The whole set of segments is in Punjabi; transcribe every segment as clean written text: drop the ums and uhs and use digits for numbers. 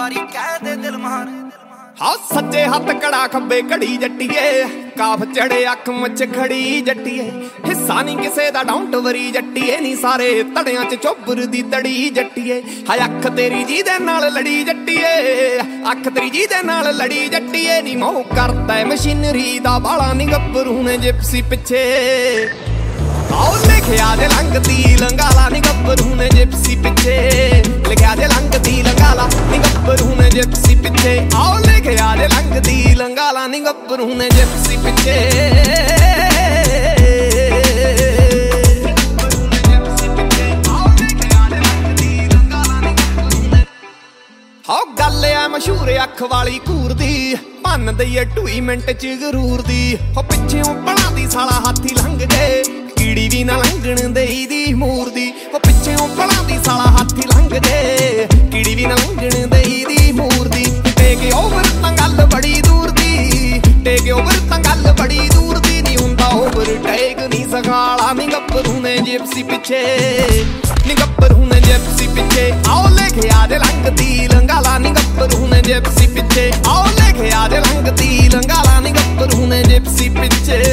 ਵਾਰੀ ਕਹਿ ਦੇ ਦਿਲ ਮਾਰ। ਹਾਂ ਸੱਜੇ ਹੱਥ ਕੜਾ ਖੱਬੇ ਘੜੀ ਜੱਟੀਏ, ਕਾਫ ਚੜੇ ਅੱਖ ਮੁੱਛ ਖੜੀ ਜੱਟੀਏ, ਹਿੱਸਾ ਨਹੀਂ ਕਿਸੇ ਦਾ ਡੋਂਟ ਵਰੀ ਜੱਟੀਏ, ਨੀ ਸਾਰੇ ਧੜਿਆਂ ਚ ਚੋਬਰ ਦੀ ਤੜੀ ਜੱਟੀਏ। ਹਾਏ ਅੱਖ ਤੇਰੀ ਜਿਹਦੇ ਨਾਲ ਲੜੀ ਜੱਟੀਏ, ਅੱਖ ਤੇਰੀ ਜਿਹਦੇ ਨਾਲ ਲੜੀ ਜੱਟੀਏ, ਨੀ ਮੋਹ ਕਰਦਾ ਮਸ਼ੀਨਰੀ ਦਾ ਬਾਲਾ ਨੀ ਗੱਭਰੂ ਨੇ ਜਿਪਸੀ ਪਿੱਛੇ। ਆਓ ਲਿਖਿਆ ਜੇ ਲੰਘਦੀ ਲੰਗਾਲਾ ਨੀ ਗੱਭਰੂ ਨੇ ਜਿਪਸੀ ਪਿੱਛੇ, ਲਿਖਿਆ ਜੇ ਲੰਘਦੀ ਲੰਗਾਲਾ ਨੀ ਗੱਭਰੂ ਨੇ ਜਿਪਸੀ ਪਿੱਛੇ। ਆਓ ਲਿਖਿਆ ਜੇ ਲੰਘਦੀ ਲੰਗਾਲਾ ਨੀ ਗੱਭਰੂ ਨੇ ਜਿਪਸੀ ਪਿੱਛੇ। ਹੋ ਗੱਲ ਐ ਮਸ਼ਹੂਰ ਅੱਖ ਵਾਲੀ ਘੂਰ ਦੀ, ਭੰਨ ਦਈਏ ਢੂਈ ਮਿੰਟ ਚ ਗਰੂਰ ਦੀ। ਹੋ ਪਿੱਛੇੋਂ ਬਣਾਦੀ ਸਾਲਾ ਹਾਥੀ ਲੰਘ ਗਏ, ਕੀੜੀ ਵੀ ਨਾ ਲੰਘਣ ਦੇਈ ਦੀ ਮੂਰ ਦੀ। ਹੋ ਪਿੱਛੇੋਂ ਬਣਾਦੀ ਸਾਲਾ ਹਾਥੀ ਲੰਘ ਗਏ, ਕੀੜੀ ਵੀ ਨਾ ਲੰਘਣ ਦੇਈ ਦੀ ਮੂਰ ਦੀ। ਟੇਕ ਓਵਰ ਤਾਂ ਗੱਲ ਬੜੀ ਦੂਰ ਦੀ, ਟੇਕ ਓਵਰ ਤਾਂ ਗੱਲ ਬੜੀ ਦੂਰ ਦੀ, ਨੀ ਹੁੰਦਾ ਓਵਰ ਟੇਕ ਨੀ ਸਖਾਲਾ ਨੀ ਗੱਭਰੂ ਨੇ ਜਿਪਸੀ ਪਿੱਛੇ, ਨੀ ਗੱਭਰੂ ਨੇ ਜਿਪਸੀ ਪਿੱਛੇ। ਆਓ ਲਿਖਿਆ ਜੇ ਲੰਘਦੀ ਲੰਗਾਲਾ ਨੀ ਗੱਭਰੂ ਨੇ ਜਿਪਸੀ ਪਿੱਛੇ, ਆਓ ਲਿਖਿਆ ਜੇ ਲੰਘਦੀ ਲੰਗਾਲਾ ਨੀ ਗੱਭਰੂ ਨੇ ਜਿਪਸੀ ਪਿੱਛੇ।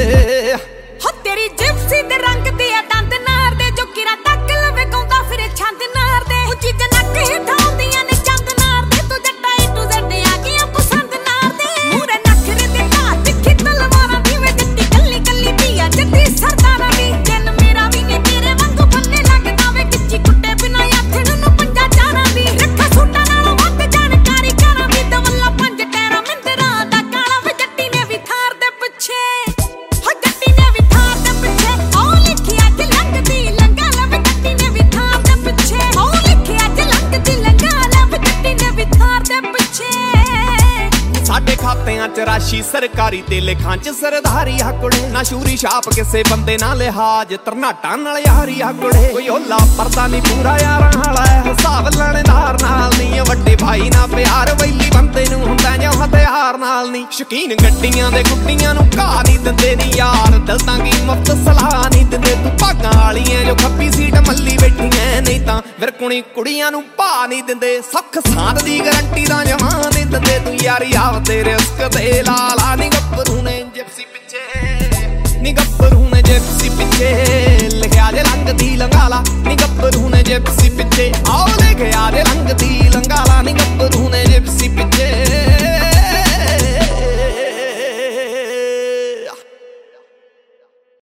ਹੋ ਤੇਰੀ ਜਿਪਸੀ ਦੇ ਰੰਗ ਦੀ ਆ ਦੰਦ ਨਾਰ ਦੇ, ਜੋ ਕਿਰਾ ਤੱਕ ਲਵੇ ਗਾਉਂਦਾ ਫਿਰੇ ਛੰਦ ਨਾਰ ਦੇ। ਉੱਚੀ ਜਨਕ ਹਿਠਾਉਂਦੀਆਂ ਨੇ ਚੰਦ ਨਾਰ ਦੇ, ਤੂੰ ਜੱਟਾ ਏ ਟੂ ਜ਼ੈਡ ਆ ਗਈਆਂ ਪਸੰਦ ਨਾਰ ਦੇ। ਮੂਰੇ ਨਖਰੇ ਦੇ ਘਾਟ ਤਿੱਖੀ ਤਲਵਾਰਾਂ ਦੀ ਵੇ ਜੱਟੀ ਕੱਲੀ ਕੱਲੀ ਧੀਆ ਜੱਟੀ ਸਰਦਾਰਾਂ ਦੀ। ਦਿਨ ਮੇਰਾ ਵੀ ਨੀ ਤੇਰੇ ਵਾਂਗੂ ਬੰਨੇ ਲੱਗਦਾ ਵੇ, ਕਿੱਚੀ ਕੁੱਟੇ ਬਿਨਾ ਆਥਣ ਨੂੰ ਪੰਜਾ ਚਾਰਾਂ ਦੀ। ਰੱਖਾ ਸੂਟਾਂ ਨਾਲੋਂ ਵੱਧ ਜਾਣਕਾਰੀ ਕਰਾਂ ਵੀ, ਦਵੱਲਾ ਪੰਜ ਟੈਰਾ ਮਿੰਦਰਾਂ ਦਾ ਕਾਲਾ ਵੇ ਜੱਟੀ ਨੇ ਵੀ ਥਾਰ ਦੇ ਪਿੱਛੇ। ਹੋ ਜੱਟੀ ਨੇ ਵੀ ਥਾਰ ਦੇ ਪਿੱਛੇ, ਉਹ ਲਿਖਿਆ ਜੇ ਲੰਘਦੀ ਲੰਗਾਲਾ ਵੇ ਜੱਟੀ ਨੇ ਵੀ ਥਾਰ ਦੇ ਪਿੱਛੇ। ਉਹ ਲਿਖਿਆ ਜੇ ਲੰਘਦੀ ਲੰਗਾਲਾ ਵੇ ਜੱਟੀ ਨੇ ਵੀ ਥਾਰ ਦੇ ਪਿੱਛੇ। ਸਾਡੇ ਖਾਤਿਆਂ ਚ ਰਾਸ਼ੀ ਸਰਕਾਰੀ ਤੇ ਲੇਖਾਂ ਚ ਸਰਦਾਰੀ ਆ ਕੁੜੇ, ਨਾ ਸ਼ੂਰੀ ਛਾਪ ਕਿਸੇ ਬੰਦੇ ਨਾਲ ਲਿਹਾਜ, ਤਰਨਾਟਾਂ ਨਾਲ ਯਾਰੀ ਆ ਕੁੜੇ। ਕੋਈ ਓਲਾ ਪਰਦਾ ਨੀ ਪੂਰਾ ਯਾਰਾਂ ਵਾਲਾ, ਹਿਸਾਬ ਲੈਣੇਦਾਰ ਨਾਲ ਨੀ, ਵੱਡੇ ਭਾਈ ਨਾਲ ਪਿਆਰ ਵੈਲੀ ਬੰਦੇ ਨੂੰ ਹੁੰਦਾ ਜਾਂ ਹਥਿਆਰ ਨਾਲ ਨੀ। ਸ਼ੌਕੀਨ ਗੱਡੀਆਂ ਦੇ ਗੁੱਡੀਆਂ ਨੂੰ ਘਾਹ ਨੀ ਦਿੰਦੇ ਨੀ ਯਾਰ, ਦਿਲ ਤਾਂ ਕੀ ਮੁਫਤ ਸਲਾਹ ਨੀ ਦਿੰਦੇ। ਤੂੰ ਭਾਗਾਂ ਵਾਲੀਆਂ ਜੋ ਖੱਬੀ ਸੀਟ ਮੱਲੀ ਬੈਠੀਆਂ, ਨਹੀਂ ਤਾਂ ਵਿਰਕੁਣੀ ਕੁੜੀਆਂ ਨੂੰ ਭਾ ਨੀ ਦਿੰਦੇ। ਸੁੱਖ ਸਾਂਦ ਦੀ ਗਰੰਟੀ ਦਾ ਜਮਾ ਨੀ ਦਿੰਦੇ, ਤੂੰ ਯਾਰੀ ਆਪ ਤੇ ਰਿਸਕ ਤੇ ਲਾਲਾ ਨੀ ਗੱਭਰੂ ਨੇ ਜਿਪਸੀ ਪਿੱਛੇ, ਨੀ ਗੱਭਰੂ ਨੇ ਜਿਪਸੀ ਪਿੱਛੇ। ਲਿਖਿਆ ਜੇ ਲੰਘਦੀ ਲੰਗਾਲਾ ਨੀ ਗੱਭਰੂ ਨੇ ਜਿਪਸੀ ਪਿੱਛੇ, ਆਓ ਲਿਖਿਆ ਜੇ ਲੰਘਦੀ ਲੰਗਾਲਾ ਨੀ ਗੱਭਰੂ ਨੇ